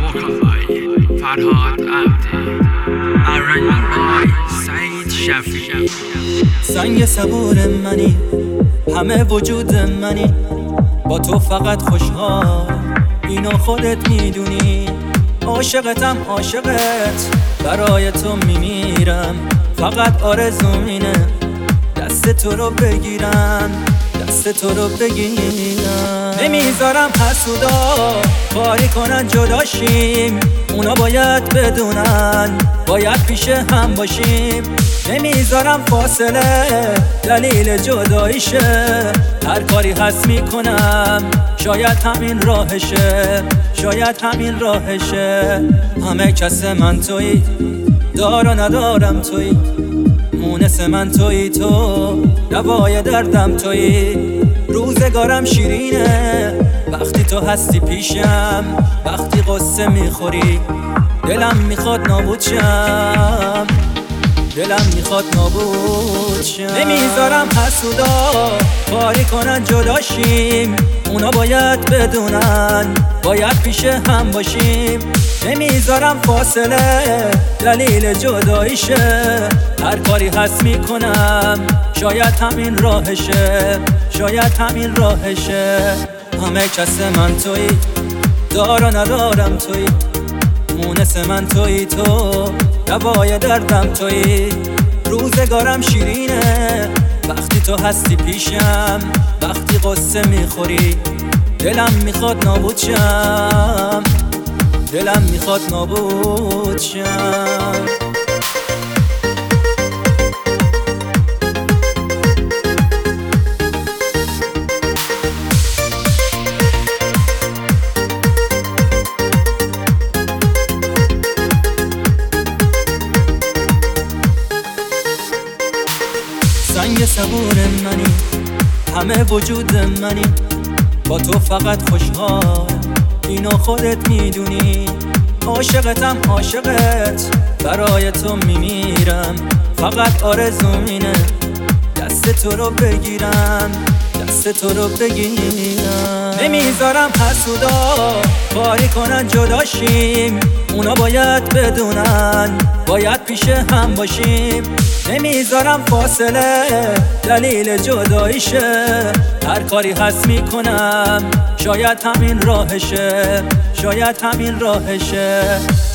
vocal by فرهاد عبدی، arrangement by سعید شفیعی. سنگ صبور منی، همه وجود منی، با تو فقط خوشحال، اینو خودت میدونی. عاشقتم عاشقت، برای تو میمیرم، فقط آرزوم اینه دست تو رو بگیرم، دست تو رو بگیرم. نمیذارم حسودا کاری کنن جداشیم، اونا باید بدونن باید پیش هم باشیم. نمیذارم فاصله دلیل جداییشه، هر کاری هست میکنم، شاید همین راهشه، شاید همین راهشه. همه کس من تویی، دار و ندارم تویی، مونس من تویی، تو دوای دردم تویی. روزگارم شیرینه وقتی تو هستی پیشم، وقتی قصه میخوری دلم میخواد نابود شم، دلم میخواد نابود شم. نمیذارم حسودا کاری کنن جداشیم، اونا باید بدونن باید پیش هم باشیم. نمیذارم فاصله دلیل جداییشه، هر کاری هست میکنم، شاید همین راهشه، شاید همین راهشه. همه کس من تویی، دار و ندارم تویی، مونس من تویی، تو دوای دردم تویی. روزگارم شیرینه وقتی تو هستی پیشم، وقتی قصه میخوری دلم میخواد نابود شم، دلم میخواد نابود شم. سنگ صبور منی، همه وجود منی، با تو فقط خوشحال، اینو خودت میدونی. عاشقتم عاشقت، برای تو میمیرم، فقط آرزوم اینه دست تو رو بگیرم، دست تو رو بگیرم. نمیذارم حسودا کاری کنن جداشیم، اونا باید بدونن باید پیش هم باشیم. نمیذارم فاصله دلیل جداییشه، هر کاری هست میکنم، شاید همین راهشه، شاید همین راهشه.